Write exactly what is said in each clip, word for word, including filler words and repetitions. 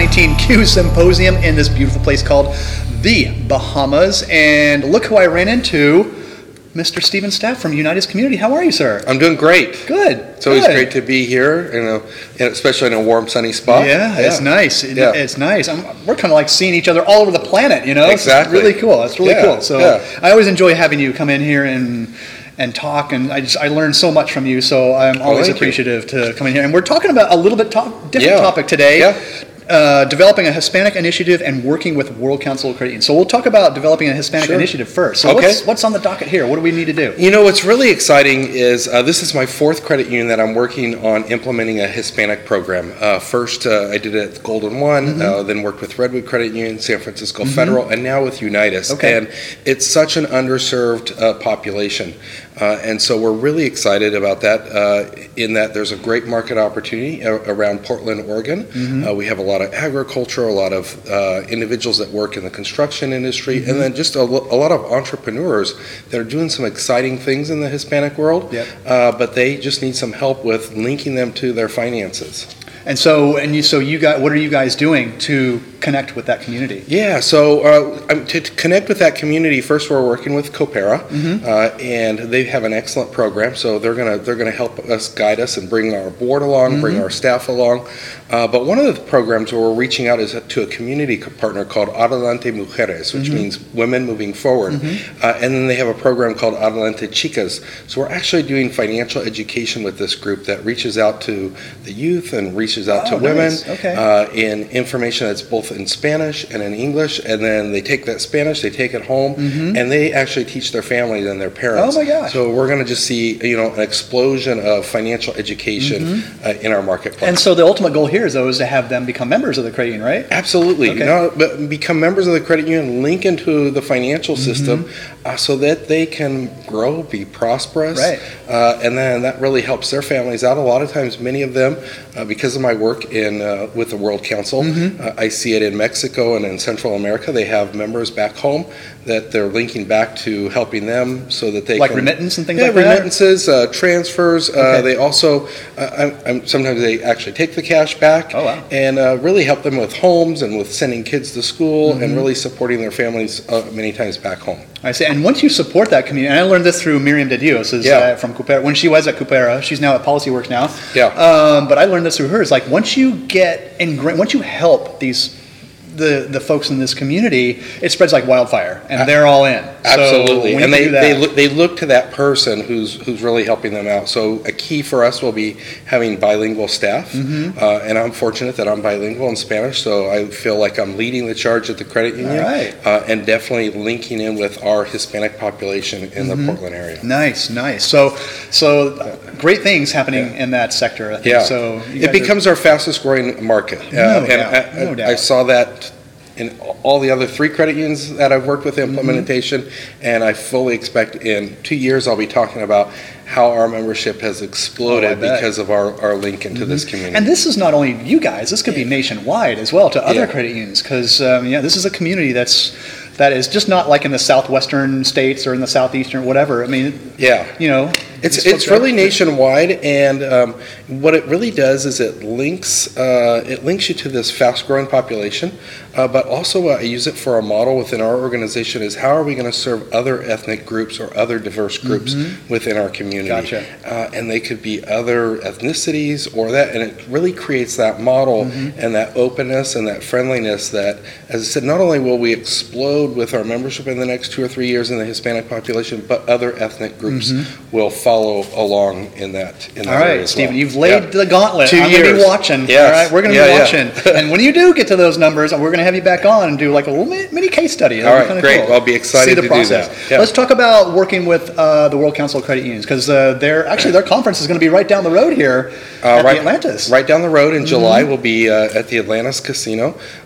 nineteen Q Symposium in this beautiful place called the Bahamas. And look who I ran into, Mister Stephen Staff from Unitas Community. How are you, sir? I'm doing great. Good. It's always good. great to be here, in a, in, especially in a warm, sunny spot. Yeah, yeah. it's nice. Yeah. It's nice. I'm, we're kind of like seeing each other all over the planet, you know? Exactly. It's really cool. It's really yeah. cool. So yeah. I always enjoy having you come in here and and talk, and I just I learned so much from you, so I'm always oh, appreciative you. to come in here. And we're talking about a little bit to- different yeah. topic today. Yeah. Uh, developing a Hispanic initiative and working with World Council of Credit Unions. So we'll talk about developing a Hispanic sure. initiative first. So okay. what's, what's on the docket here? What do we need to do? You know, what's really exciting is uh, this is my fourth credit union that I'm working on implementing a Hispanic program. Uh, first, uh, I did it at Golden One, mm-hmm. uh, then worked with Redwood Credit Union, San Francisco mm-hmm. Federal, and now with Unitas. Okay. And it's such an underserved uh, population. Uh, and so we're really excited about that uh, in that there's a great market opportunity a- around Portland, Oregon. Mm-hmm. Uh, we have a lot of agriculture, a lot of uh, individuals that work in the construction industry, mm-hmm. and then just a, lo- a lot of entrepreneurs that are doing some exciting things in the Hispanic world, yep. uh, but they just need some help with linking them to their finances. And so, and you, so you got, what are you guys doing to connect with that community? Yeah, so uh, to, to connect with that community, first we're working with Coopera, mm-hmm. uh, and they have an excellent program. So they're gonna they're gonna help us, guide us, and bring our board along, mm-hmm. bring our staff along. Uh, but one of the programs where we're reaching out is to a community partner called Adelante Mujeres, which mm-hmm. means Women Moving Forward, mm-hmm. uh, and then they have a program called Adelante Chicas. So we're actually doing financial education with this group that reaches out to the youth and reaches out oh, to women nice. okay. uh, in information that's both in Spanish and in English, and then they take that Spanish, they take it home, mm-hmm. and they actually teach their families and their parents. Oh my gosh! So we're going to just see, you know, an explosion of financial education mm-hmm. uh, in our marketplace. And so the ultimate goal here is, though, is to have them become members of the credit union, right? Absolutely. Okay. You know, but become members of the credit union, link into the financial mm-hmm. system, uh, so that they can grow, be prosperous, right? Uh, and then that really helps their families out. A lot of times, many of them, uh, because of my work in uh, with the World Council, mm-hmm. uh, I see it in Mexico and in Central America. They have members back home that they're linking back to helping them so that they like can, remittance and things yeah, like that. remittances, uh, transfers. Okay. Uh, they also uh, I'm, I'm, sometimes they actually take the cash back oh, wow. and uh, really help them with homes and with sending kids to school mm-hmm. and really supporting their families uh, many times back home. I see. And once you support that community, and I learned this through Miriam De Dios, is, yeah. uh, from Coopera. When she was at Coopera, she's now at PolicyWorks now. Yeah. Um, but I learned this through her. It's like once you get ingra- once you help these the the folks in this community, it spreads like wildfire, and they're all in. Absolutely, so and they that, they look, they look to that person who's who's really helping them out. So a key for us will be having bilingual staff, mm-hmm. uh, and I'm fortunate that I'm bilingual in Spanish, so I feel like I'm leading the charge at the credit union, right. uh, and definitely linking in with our Hispanic population in mm-hmm. the Portland area. Nice, nice. So so uh, great things happening yeah. in that sector. I think. Yeah, so it becomes are, our fastest growing market, uh, no and doubt, I, no doubt. I saw that in all the other three credit unions that I've worked with implementation, mm-hmm. and I fully expect in two years I'll be talking about how our membership has exploded oh, because of our, our link into mm-hmm. this community. And this is not only you guys, this could be nationwide as well to other yeah. credit unions, because um, yeah, this is a community that's that is just not like in the southwestern states or in the southeastern, whatever. I mean, yeah, you know, it's it's really nationwide, and um, what it really does is it links uh, it links you to this fast-growing population, uh, but also uh, I use it for a model within our organization is how are we going to serve other ethnic groups or other diverse groups mm-hmm. within our community? Gotcha. Uh, and they could be other ethnicities or that, and it really creates that model mm-hmm. and that openness and that friendliness that, as I said, not only will we explode with our membership in the next two or three years in the Hispanic population, but other ethnic groups mm-hmm. will follow along in that. In that all right, as Stephen, well. you've laid yeah. the gauntlet. Two I'm years. going to be watching. Yes. All right, we're going to yeah, be watching. Yeah. And when you do get to those numbers, we're going to have you back on and do like a little mini case study. That'll all right, great. Cool. Well, I'll be excited See the to process. do that. Yeah. Let's talk about working with uh, the World Council of Credit Unions, because uh, they're actually their conference is going to be right down the road here uh, at right, the Atlantis. Right down the road in mm-hmm. July, we'll be uh, at the Atlantis Casino.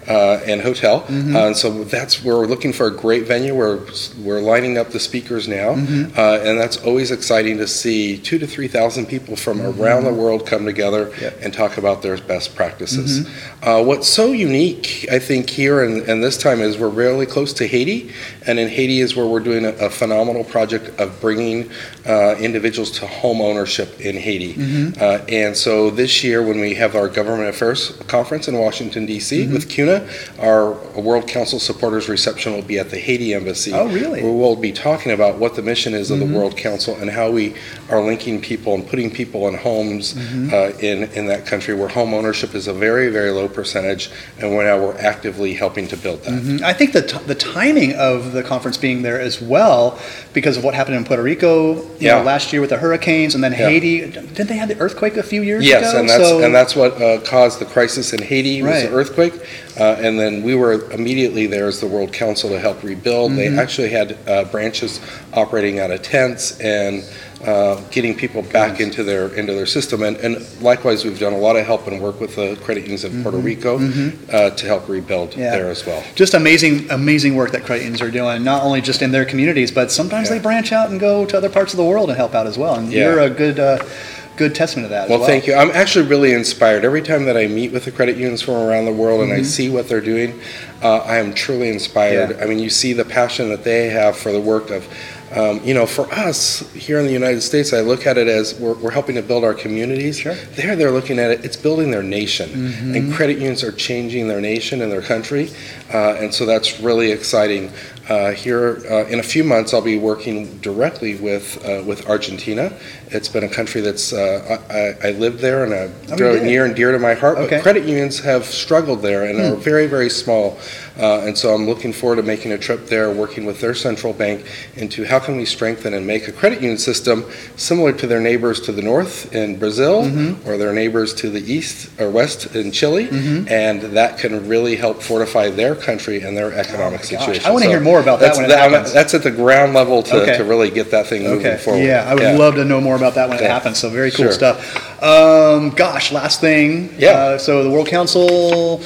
uh, and hotel. Mm-hmm. uh, and so that's where we're looking for a great venue. We're we're lining up the speakers now, mm-hmm. uh, and that's always exciting to see two to three thousand people from mm-hmm. around the world come together yep. and talk about their best practices. Mm-hmm. uh, what's so unique, I think, here and, and this time is we're really close to Haiti, and in Haiti is where we're doing a, a phenomenal project of bringing uh, individuals to home ownership in Haiti. Mm-hmm. uh, and so this year, when we have our Government Affairs Conference in Washington, D C mm-hmm. with CUNA, our World Council Supporters Reception will be at the Haiti Embassy. Oh, really? Where we'll be talking about what the mission is of mm-hmm. the World Council and how we are linking people and putting people in homes mm-hmm. uh, in, in that country where home ownership is a very, very low percentage, and we're now we're actively helping to build that. Mm-hmm. I think the, t- the timing of the conference being there as well, because of what happened in Puerto Rico you yeah. know, last year with the hurricanes, and then yeah. Haiti. Didn't they have the earthquake a few years yes, ago? Yes, and that's so... and that's what uh, caused the crisis in Haiti was right. the earthquake. Uh, and then we were immediately there as the World Council to help rebuild. Mm-hmm. They actually had uh, branches operating out of tents and uh, getting people back yes. into their into their system. And, and likewise, we've done a lot of help and work with the credit unions in mm-hmm. Puerto Rico mm-hmm. uh, to help rebuild yeah. there as well. Just amazing, amazing work that credit unions are doing, not only just in their communities, but sometimes yeah. they branch out and go to other parts of the world and help out as well. And yeah. you're a good... Uh, good testament to that well, as well. Thank you. I'm actually really inspired. Every time that I meet with the credit unions from around the world mm-hmm. and I see what they're doing, uh, I am truly inspired. Yeah. I mean, you see the passion that they have for the work of, um, you know, for us here in the United States, I look at it as we're, we're helping to build our communities. Sure. There, they're looking at it, it's building their nation. Mm-hmm. And credit unions are changing their nation and their country. Uh, and so that's really exciting. Uh, here uh, in a few months, I'll be working directly with uh, with Argentina. It's been a country that's uh, I, I lived there and uh, oh, near and dear to my heart. Okay. But credit unions have struggled there and hmm. are very, very small. Uh, and so I'm looking forward to making a trip there, working with their central bank into how can we strengthen and make a credit union system similar to their neighbors to the north in Brazil mm-hmm. or their neighbors to the east or west in Chile, mm-hmm. and that can really help fortify their country and their economic oh situation. I want to so hear more about that when it that, happens. That's at the ground level to, okay. to really get that thing moving okay. forward. Yeah, I would yeah. love to know more about that when yeah. it happens. So very cool sure. stuff. Um, gosh, last thing. Yeah. Uh, so the World Council,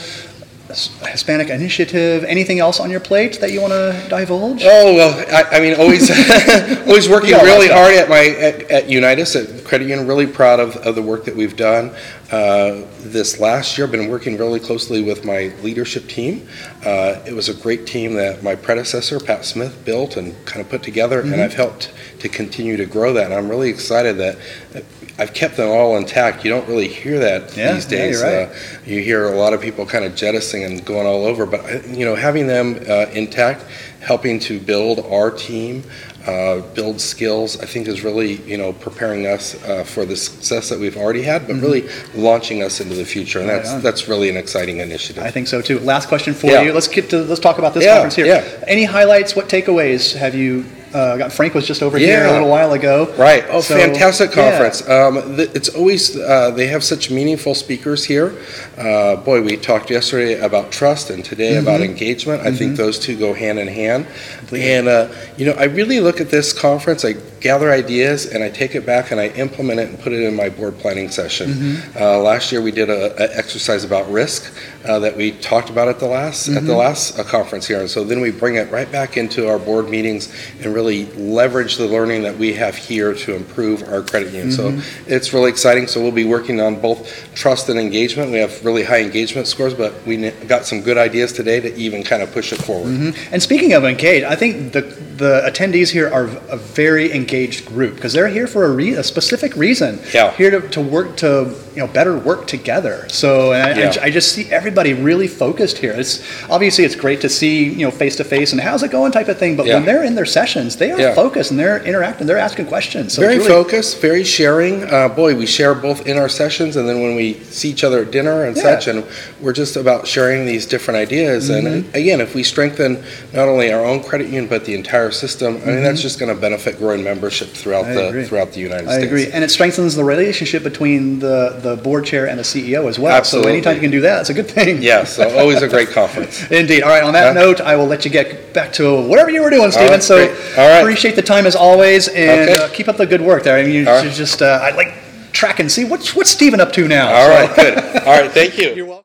Hispanic Initiative, anything else on your plate that you want to divulge? Oh, well, I, I mean, always always working really hard at my at, at Unitas, at Credit Union, really proud of, of the work that we've done. Uh, this last year, I've been working really closely with my leadership team. Uh, it was a great team that my predecessor, Pat Smith, built and kind of put together, mm-hmm. and I've helped to continue to grow that. And I'm really excited that I've kept them all intact. You don't really hear that yeah, these days. Yeah, you're right. uh, you hear a lot of people kind of jettisoning and going all over, but you know, having them uh, intact, helping to build our team, uh, build skills, I think is really, you know, preparing us uh, for the success that we've already had, but mm-hmm. really launching us into the future, and that's right that's really an exciting initiative. I think so too. Last question for yeah. you. Let's get to let's talk about this yeah, conference here. Yeah. Any highlights? What takeaways have you? Uh, got Frank was just over yeah. here a little while ago. Right. Oh, so, fantastic conference. Yeah. Um, th- it's always, uh, they have such meaningful speakers here. Uh, boy, we talked yesterday about trust and today mm-hmm. about engagement. I mm-hmm. think those two go hand in hand. Completely. And, uh, you know, I really look at this conference, I gather ideas and I take it back and I implement it and put it in my board planning session. Mm-hmm. Uh, last year we did an exercise about risk uh, that we talked about at the last, mm-hmm. at the last uh, conference here. And so then we bring it right back into our board meetings and really leverage the learning that we have here to improve our credit union. Mm-hmm. So it's really exciting. So we'll be working on both trust and engagement. We have really high engagement scores, but we got some good ideas today to even kind of push it forward. Mm-hmm. And speaking of engaged, I think the the attendees here are a very engaged group because they're here for a, re- a specific reason. Yeah. Here to, to work to you know better work together. So and I, yeah. I, I just see everybody really focused here. It's obviously it's great to see you know face to face and how's it going type of thing. But yeah. when they're in their sessions, they are yeah. focused and they're interacting. They're asking questions. So very really, focused, very sharing. Uh, boy, we share both in our sessions and then when we see each other at dinner and yeah. such. And we're just about sharing these different ideas. Mm-hmm. And again, if we strengthen not only our own credit union but the entire system, mm-hmm. I mean that's just going to benefit growing membership throughout I the agree. throughout the United I States. I agree, and it strengthens the relationship between the, the board chair and the C E O as well. Absolutely. So anytime you can do that, it's a good thing. Yeah, so always a great conference. Indeed. All right, on that huh? note, I will let you get back to whatever you were doing, Stephen. Right, so great. All right. appreciate the time as always, and okay. uh, keep up the good work there. I mean, you All should right. just, uh, I'd like track and see what's, what's Stephen up to now. All so. right, good. All right, thank you. You're welcome.